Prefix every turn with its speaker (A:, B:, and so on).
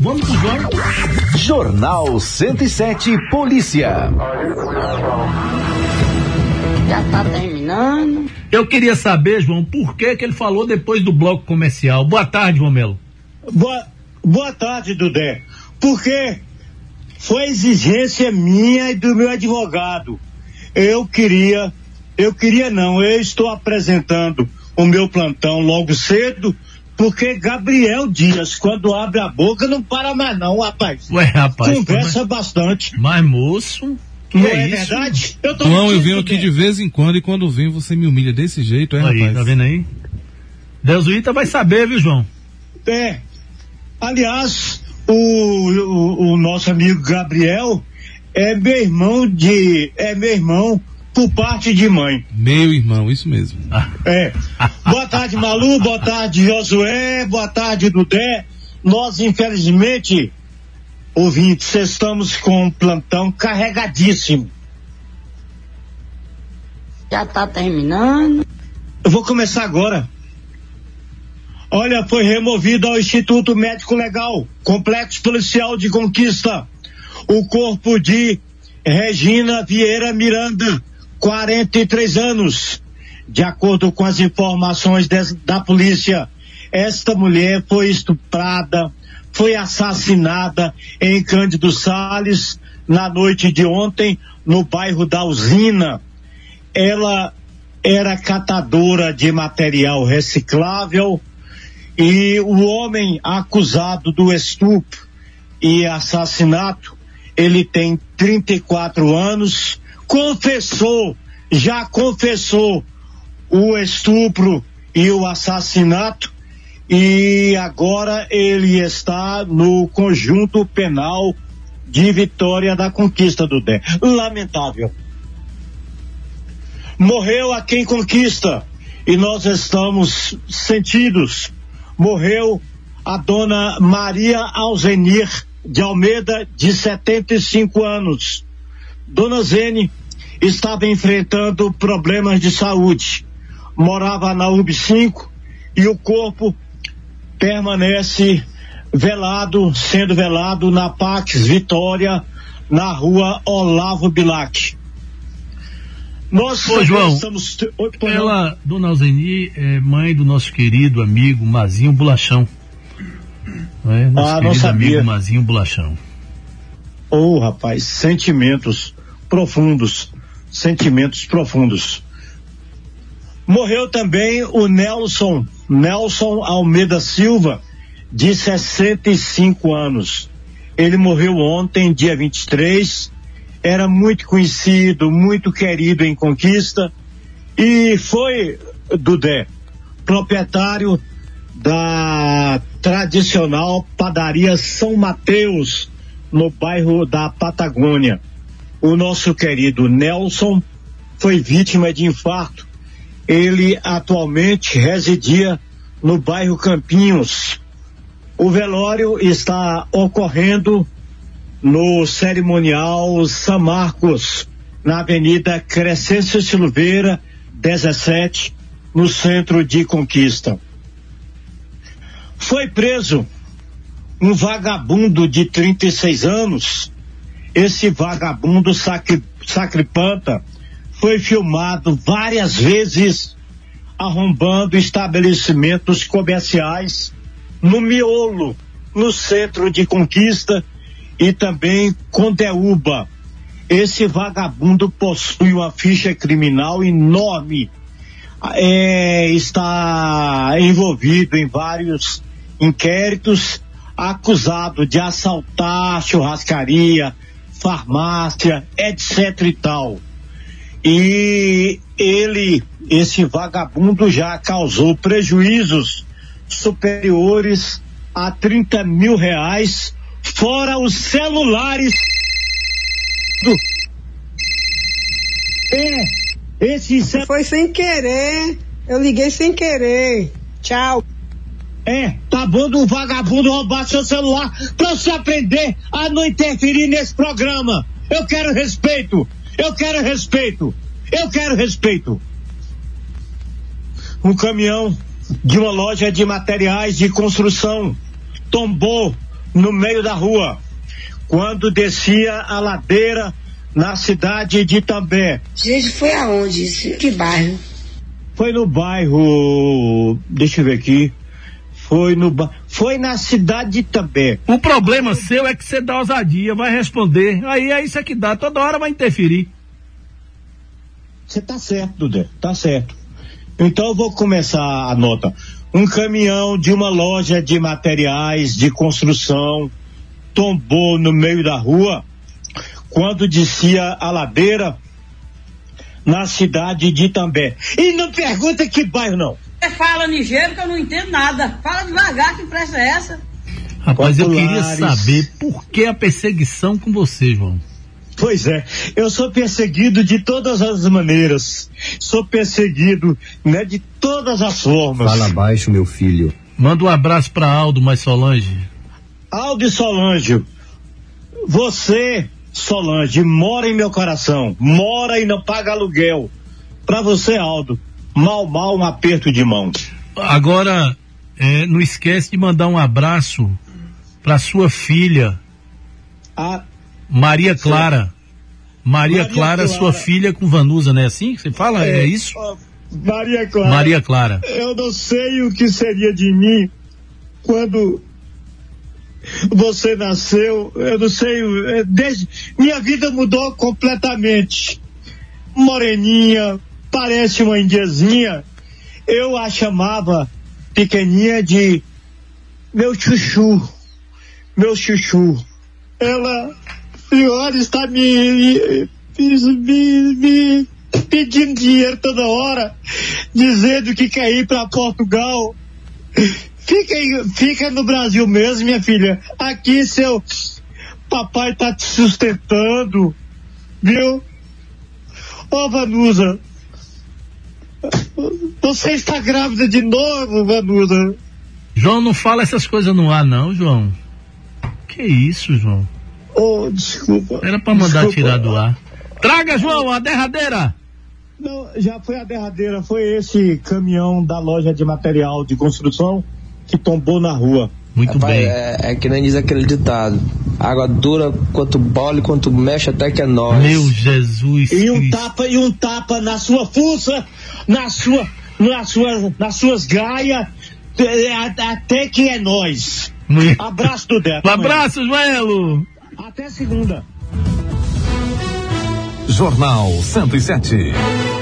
A: Vamos pro João.
B: Jornal 107 Polícia.
C: Já tá terminando.
A: Eu queria saber, João, por que ele falou depois do bloco comercial. Boa tarde, Romelo.
D: Boa tarde, Dudé. Porque foi exigência minha e do meu advogado. Eu estou apresentando o meu plantão logo cedo, porque Gabriel Dias, quando abre a boca, não para mais não, rapaz.
A: Ué, rapaz.
D: Conversa bastante.
A: Mas, moço...
D: Não é verdade?
E: Eu venho aqui de vez em quando, e quando venho você me humilha desse jeito,
A: aí,
E: rapaz?
A: Tá vendo aí? Deus o Ita vai saber, viu, João?
D: Aliás, o nosso amigo Gabriel é meu irmão por parte de mãe.
E: Meu irmão, isso mesmo.
D: Boa tarde, Malu, boa tarde, Josué, boa tarde, Dudé. Nós, infelizmente, ouvintes, estamos com um plantão carregadíssimo.
C: Já tá terminando.
D: Eu vou começar agora. Olha, foi removido ao Instituto Médico Legal, Complexo Policial de Conquista, o corpo de Regina Vieira Miranda, 43 anos. De acordo com as informações da polícia, esta mulher foi estuprada, foi assassinada em Cândido Sales na noite de ontem, no bairro da Usina. Ela era catadora de material reciclável e o homem acusado do estupro e assassinato, ele tem 34 anos, já confessou o estupro e o assassinato, e agora ele está no conjunto penal de Vitória da Conquista, do Dé. Lamentável. Morreu aqui em Conquista e nós estamos sentidos. Morreu a dona Maria Alzenir de Almeida, de 75 anos. Dona Zene estava enfrentando problemas de saúde. Morava na UB5 e o corpo permanece sendo velado na Pax Vitória, na rua Olavo Bilac. Nós,
A: João, dona Alzeni, é mãe do nosso querido amigo Mazinho Bolachão. Nosso querido amigo Mazinho Bolachão.
D: Rapaz, sentimentos profundos. Morreu também o Nelson Almeida Silva, de 65 anos. Ele morreu ontem, dia 23, era muito conhecido, muito querido em Conquista, e foi, Dudé, proprietário da tradicional padaria São Mateus, no bairro da Patagônia. O nosso querido Nelson foi vítima de infarto. Ele atualmente residia no bairro Campinhos. O velório está ocorrendo no cerimonial São Marcos, na Avenida Crescêncio Silveira, 17, no centro de Conquista. Foi preso um vagabundo de 36 anos. Esse vagabundo sacripanta foi filmado várias vezes arrombando estabelecimentos comerciais no miolo, no centro de Conquista e também Condeúba. Esse vagabundo possui uma ficha criminal enorme, está envolvido em vários inquéritos, acusado de assaltar churrascaria, farmácia, etc e tal. E esse vagabundo já causou prejuízos superiores a R$30 mil, fora os celulares
F: Foi sem querer, eu liguei sem querer. Tchau.
D: Tá bom do vagabundo roubar seu celular pra você aprender a não interferir nesse programa. Eu quero respeito. Um caminhão de uma loja de materiais de construção tombou no meio da rua, quando descia a ladeira na cidade de Itambé.
C: Gente, foi aonde isso? Que bairro?
D: Foi no bairro, deixa eu ver aqui, foi na cidade de Itambé.
A: O problema seu é que você dá ousadia, vai responder, aí é isso que dá, toda hora vai interferir.
D: Você tá certo, Dudé, tá certo. Então eu vou começar a nota. Um caminhão de uma loja de materiais de construção tombou no meio da rua quando descia a ladeira na cidade de Itambé. E não pergunta que bairro, não.
G: Você fala ligeiro que eu não entendo nada. Fala devagar, que pressa é essa?
A: Rapaz, eu queria saber por que a perseguição com você, João.
D: Pois é, eu sou perseguido de todas as maneiras. Sou perseguido, né, de todas as formas.
H: Fala baixo, meu filho.
A: Manda um abraço pra Aldo, mais Solange.
D: Aldo e Solange, você, Solange, mora em meu coração, mora e não paga aluguel. Pra você, Aldo, mal um aperto de mão.
A: Agora, não esquece de mandar um abraço pra sua filha, Maria Clara. Maria Clara, sua filha com Vanusa, não é assim que você fala? É isso?
D: Maria Clara.
A: Maria Clara.
D: Eu não sei o que seria de mim quando você nasceu. Eu não sei, minha vida mudou completamente. Moreninha, parece uma indiazinha. Eu a chamava pequeninha de meu chuchu. Ela, senhora, está me pedindo dinheiro toda hora, dizendo que quer ir para Portugal. Fica no Brasil mesmo, minha filha. Aqui seu papai tá te sustentando, viu? Ô, Vanusa, você está grávida de novo, Vanusa?
A: João, não fala essas coisas no ar, não, João. Que isso, João?
D: Oh, desculpa.
A: Era pra mandar tirar do ar. Traga, João, a derradeira.
D: Não, já foi a derradeira. Foi esse caminhão da loja de material de construção que tombou na rua.
A: Muito bem.
I: É que nem diz aquele ditado: água dura quanto bola e quanto mexe até que é nós.
A: Meu Jesus
D: e um tapa na sua fuça, nas suas gaias, até que é nós. Abraço do Deco.
A: Um abraço, Joelo.
D: Até segunda.
B: Jornal 107.